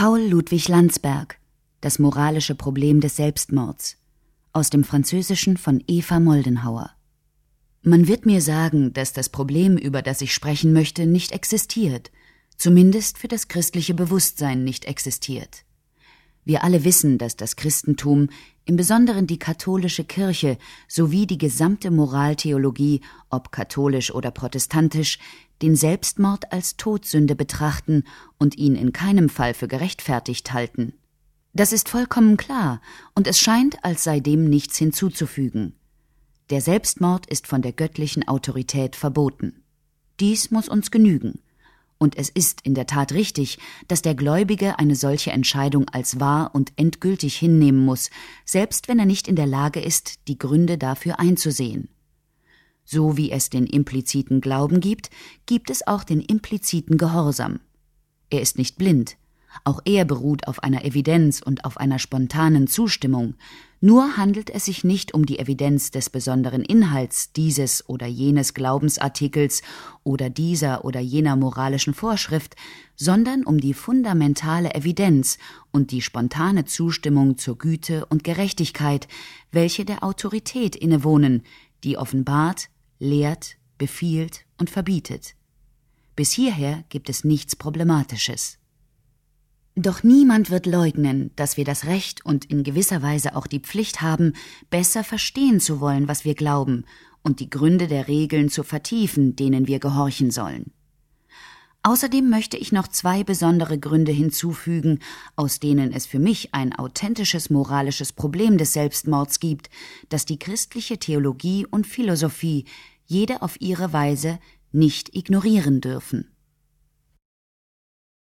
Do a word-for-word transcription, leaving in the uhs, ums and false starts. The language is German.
Paul Ludwig Landsberg, Das moralische Problem des Selbstmords, aus dem Französischen von Eva Moldenhauer. Man wird mir sagen, dass das Problem, über das ich sprechen möchte, nicht existiert, zumindest für das christliche Bewusstsein nicht existiert. Wir alle wissen, dass das Christentum, im Besonderen die katholische Kirche sowie die gesamte Moraltheologie, ob katholisch oder protestantisch, den Selbstmord als Todsünde betrachten und ihn in keinem Fall für gerechtfertigt halten. Das ist vollkommen klar, und es scheint, als sei dem nichts hinzuzufügen. Der Selbstmord ist von der göttlichen Autorität verboten. Dies muss uns genügen. Und es ist in der Tat richtig, dass der Gläubige eine solche Entscheidung als wahr und endgültig hinnehmen muss, selbst wenn er nicht in der Lage ist, die Gründe dafür einzusehen. So wie es den impliziten Glauben gibt, gibt es auch den impliziten Gehorsam. Er ist nicht blind. Auch er beruht auf einer Evidenz und auf einer spontanen Zustimmung. Nur handelt es sich nicht um die Evidenz des besonderen Inhalts dieses oder jenes Glaubensartikels oder dieser oder jener moralischen Vorschrift, sondern um die fundamentale Evidenz und die spontane Zustimmung zur Güte und Gerechtigkeit, welche der Autorität innewohnen, die offenbart, lehrt, befiehlt und verbietet. Bis hierher gibt es nichts Problematisches. Doch niemand wird leugnen, dass wir das Recht und in gewisser Weise auch die Pflicht haben, besser verstehen zu wollen, was wir glauben, und die Gründe der Regeln zu vertiefen, denen wir gehorchen sollen. Außerdem möchte ich noch zwei besondere Gründe hinzufügen, aus denen es für mich ein authentisches moralisches Problem des Selbstmords gibt, das die christliche Theologie und Philosophie, jede auf ihre Weise, nicht ignorieren dürfen.